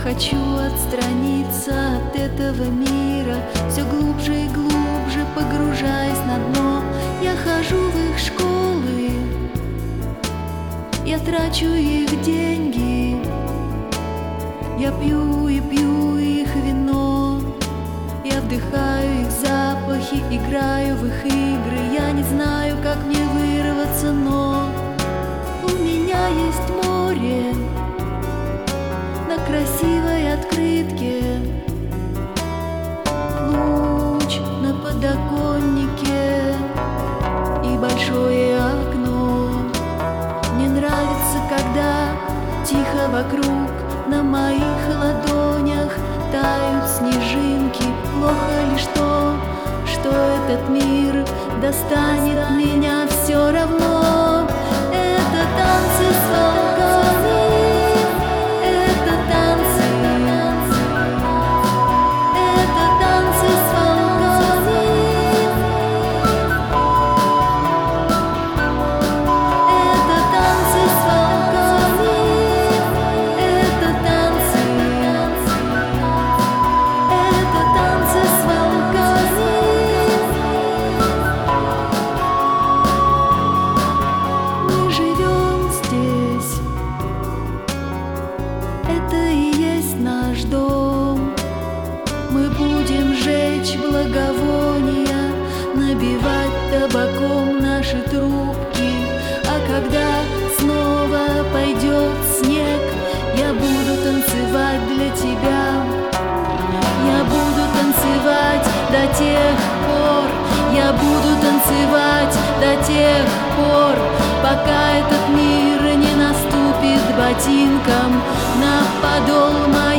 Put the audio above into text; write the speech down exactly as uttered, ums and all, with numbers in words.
хочу отстраниться от этого мира, все глубже и глубже погружаясь на дно. Я хожу в их школы, я трачу их деньги, я пью и пью их вино, я вдыхаю их запахи, играю в их игры. Я не знаю, как мне вырваться, но у меня есть море на красивой открытке, луч на подоконнике и большое окно. Мне нравится, когда тихо вокруг, на моих ладонях тают снежинки. Плохо лишь то, что этот мир достанет меня все равно. Это танцы с волками, это танцы, это танцы с волками, это танцы с волками, это танцы, это танцы с волками. Мы живем здесь, это и есть наш дом. Мы будем жечь благовония, набивать табаком наши трубки. А когда снова пойдет снег, я буду танцевать для тебя. Я буду танцевать до тех пор, я буду танцевать до тех пор, пока этот мир не наступит ботинком на подол моей.